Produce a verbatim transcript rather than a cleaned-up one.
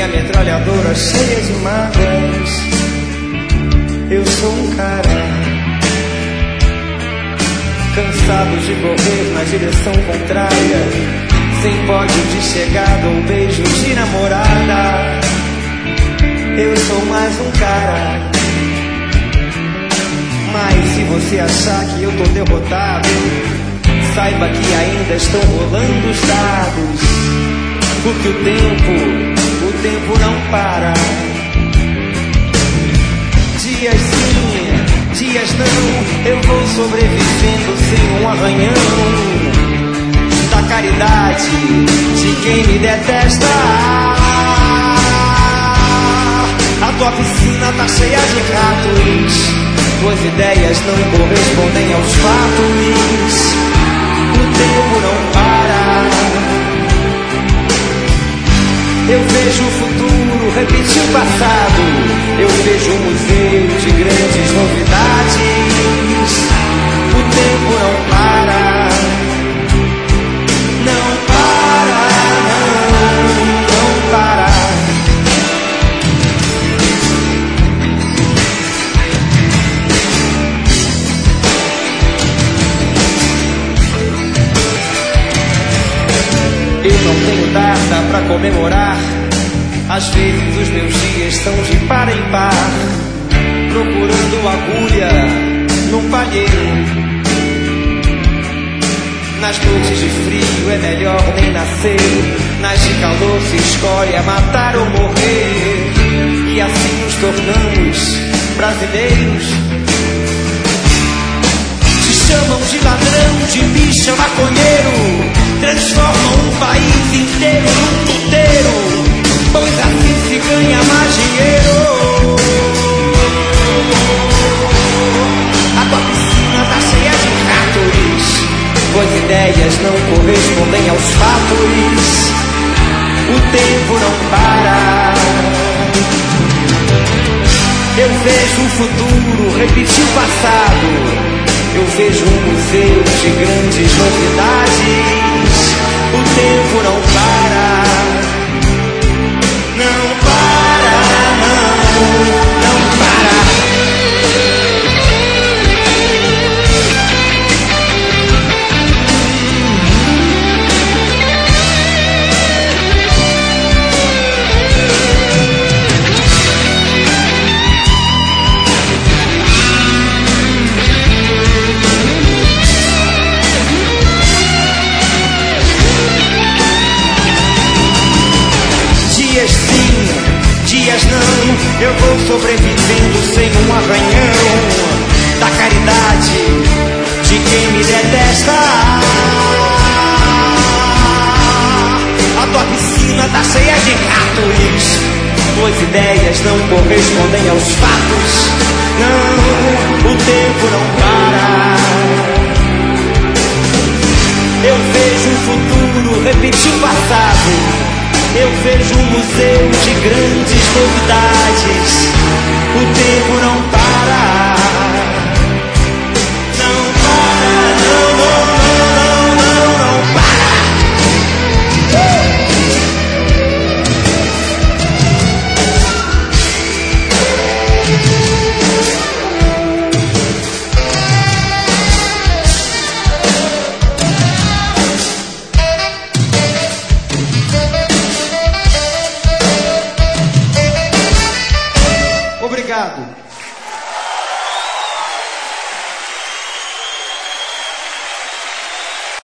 minha metralhadora cheia de mágoas. Eu sou um cara cansado de correr na direção contrária, sem pódio de chegada ou beijo de namorada. Eu sou mais um cara. Mas se você achar que eu tô derrotado, saiba que ainda estão rolando os dados. Porque o tempo, o tempo não para. Dias sim, dias não, eu vou sobrevivendo sem um arranhão da caridade de quem me detesta. A tua piscina tá cheia de ratos, tuas ideias não correspondem aos fatos. O tempo não para. Eu vejo o futuro repetir o passado. Eu vejo um museu de grandes novidades. O tempo não para. Não para, não, não para. Eu não tenho data pra comemorar. Às vezes os meus dias estão de par em par, procurando agulha num palheiro. Nas noites de frio é melhor nem nascer. Nas de calor se escolhe a matar ou morrer. E assim nos tornamos brasileiros. Te chamam de ladrão, de bicha, maconheiro. Transformam um país inteiro num puteiro, pois assim se ganha mais dinheiro. A tua piscina tá cheia de ratos, tuas ideias não correspondem aos fatos. O tempo não para. Eu vejo o futuro repetir o passado. Eu vejo um museu de grandes novidades. O tempo não para. Não para, não, não para. Dias sim, dias não, eu vou sobrevivendo sem um arranhão da caridade de quem me detesta. A tua piscina tá cheia de ratos, tuas ideias não correspondem aos fatos. Não, o tempo não para. Eu vejo o futuro repetir o passado. Eu vejo um museu de grandes novidades. O tempo não para. Não para, não, não, não, não, não para. Obrigado.